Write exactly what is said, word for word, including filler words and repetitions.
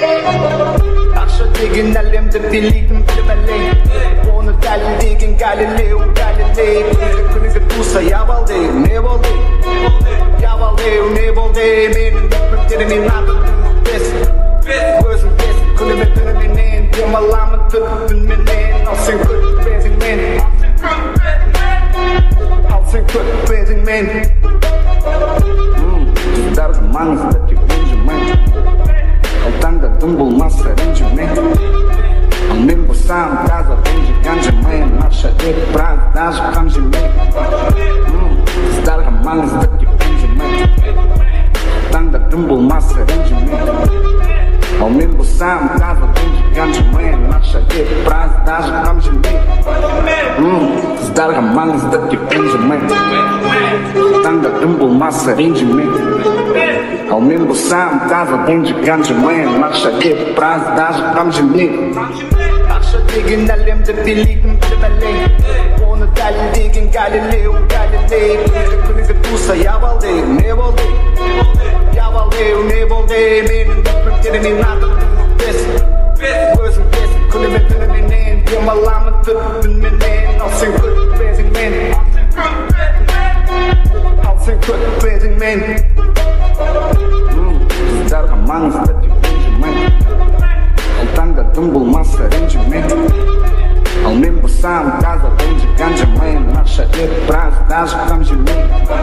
Ақша деген әлемді билейтін біліп әлей, оны дәлелдеген Галилео Галилей. Күнігі туса ябалдей, не болды? Ябалдеу не болды? Менің көптерімен атылдың бесін, өзің бесін. Күніме түніменен демаламын түтінменен. Ал сен көтіп безіңмен, ал сен көтіп безіңмен. Қыздардың маңызды тек ренжімен, қалтаңда дым болмаса ренжімен. Ал мен болсам таза ренжіген жымен, ақша деп біраз даже қам жемей. Қыздарға маңызды тек ренжімен, қалтаңда дым болмаса ренжімен. Ал мен болсам таза ренжіген жымен, ақша деп біраз даже қам жемей. Қыздарға маңызды тек ренжімен, қалтаңда дым болмаса ренжімен. Ал мен болсам таза ренжіген жымен, ақша деп біраз даже қам жемей. Ақша деген әлемді билейтін біліп әлей, оны дәлелдеген Галилео Галилей. Күнігі туса ябалдей, не болды? Ябалдеу не болды? Менің көптерімен атылдың бесін, өзің бесін. Күніме түніменен демаламын түтінменен. Ал сен көтіп безіңмен, ал сен көтіп безіңмен. Қыздарға маңызды тек ренжімен, қалтаңда дым болмаса ренжімен. Ал мен болсам таза ренжіген жымен, ақша деп біраз даже қам жемей.